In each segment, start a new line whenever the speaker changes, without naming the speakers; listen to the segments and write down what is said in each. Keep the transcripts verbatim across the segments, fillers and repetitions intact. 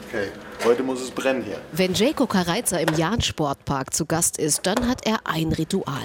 Okay, heute muss es brennen hier.
Wenn Željko Karajca im Jahn-Sportpark zu Gast ist, dann hat er ein Ritual.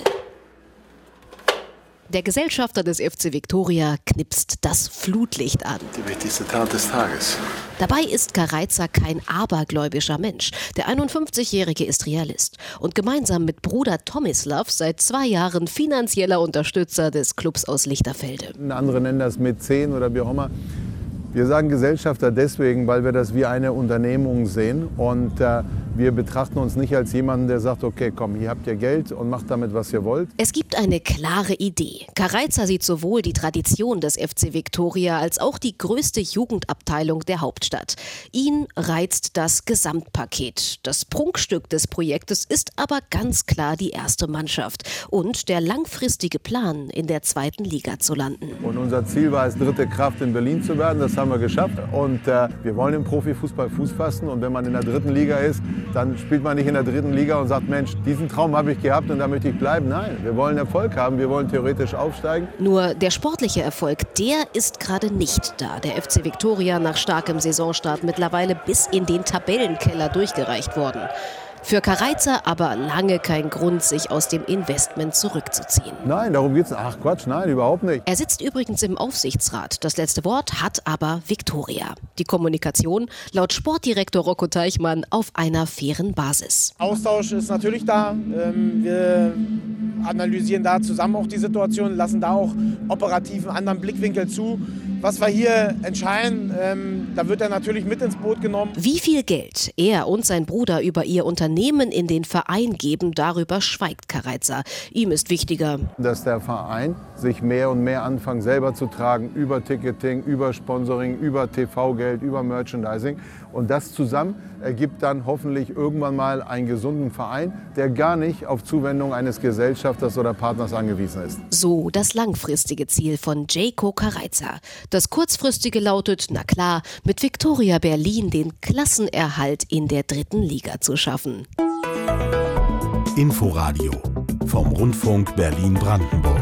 Der Gesellschafter des F C Viktoria knipst das Flutlicht an.
Die wichtigste Tat des Tages.
Dabei ist Karajca kein abergläubischer Mensch. Der einundfünfzigjährige ist Realist und gemeinsam mit Bruder Tomislav seit zwei Jahren finanzieller Unterstützer des Clubs aus Lichterfelde.
Andere nennen das Mäzen oder wie auch immer. Wir sagen Gesellschafter deswegen, weil wir das wie eine Unternehmung sehen und äh, wir betrachten uns nicht als jemanden, der sagt, okay, komm, hier habt ihr Geld und macht damit, was ihr wollt.
Es gibt eine klare Idee. Karajca sieht sowohl die Tradition des F C Viktoria als auch die größte Jugendabteilung der Hauptstadt. Ihn reizt das Gesamtpaket. Das Prunkstück des Projektes ist aber ganz klar die erste Mannschaft und der langfristige Plan, in der zweiten Liga zu landen.
Und unser Ziel war es, dritte Kraft in Berlin zu werden. Das haben wir geschafft und äh, wir wollen im Profifußball Fuß fassen und wenn man in der dritten Liga ist, dann spielt man nicht in der dritten Liga und sagt, Mensch, diesen Traum habe ich gehabt und da möchte ich bleiben. Nein, wir wollen Erfolg haben, wir wollen theoretisch aufsteigen.
Nur der sportliche Erfolg, der ist gerade nicht da. Der F C Viktoria nach starkem Saisonstart mittlerweile bis in den Tabellenkeller durchgereicht worden. Für Karajca aber lange kein Grund, sich aus dem Investment zurückzuziehen.
Nein, darum geht's. Ach Quatsch, nein, überhaupt nicht.
Er sitzt übrigens im Aufsichtsrat. Das letzte Wort hat aber Viktoria. Die Kommunikation laut Sportdirektor Rocco Teichmann auf einer fairen Basis.
Austausch ist natürlich da. Wir analysieren da zusammen auch die Situation, lassen da auch operativ einen anderen Blickwinkel zu. Was wir hier entscheiden, ähm, da wird er natürlich mit ins Boot genommen.
Wie viel Geld er und sein Bruder über ihr Unternehmen in den Verein geben, darüber schweigt Karajca. Ihm ist wichtiger,
dass der Verein sich mehr und mehr anfängt selber zu tragen, über Ticketing, über Sponsoring, über T V-Geld, über Merchandising. Und das zusammen ergibt dann hoffentlich irgendwann mal einen gesunden Verein, der gar nicht auf Zuwendung eines Gesellschafters oder Partners angewiesen ist.
So das langfristige Ziel von Željko Karajca. Das kurzfristige lautet, na klar, mit Viktoria Berlin den Klassenerhalt in der dritten Liga zu schaffen.
Inforadio vom Rundfunk Berlin-Brandenburg.